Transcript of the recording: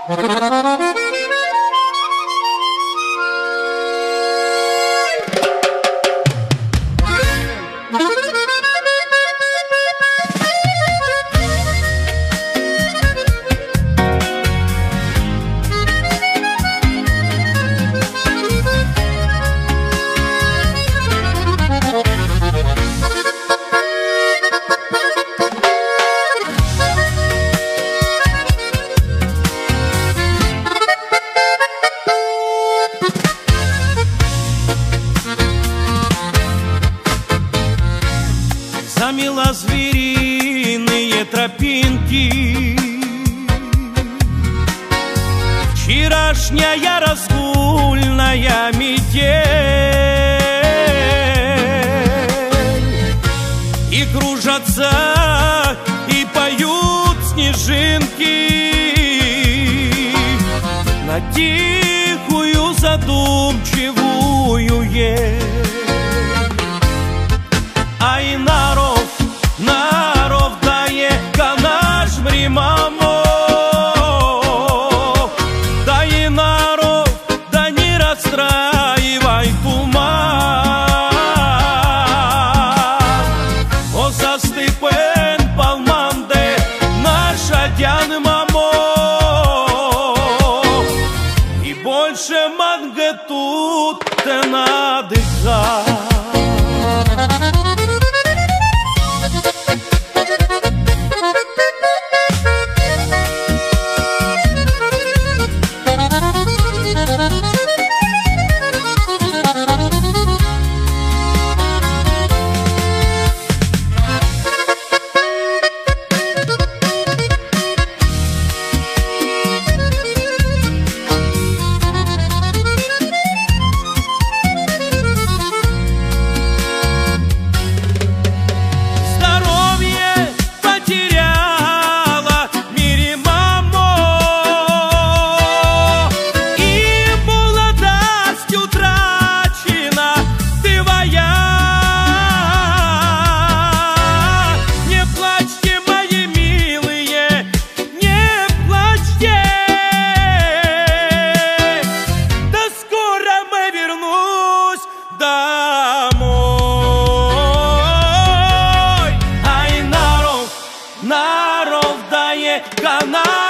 Замела звериные тропинки, вчерашняя разгульная метель, и кружатся, и поют снежинки на тихую задумчивую ель. Ай, народ, дае канаш мамо, дай народ, да не расстраивай туман. О, застыпен палманде наша дян мамо, и больше манге тут те надыхать. Народ дае канал.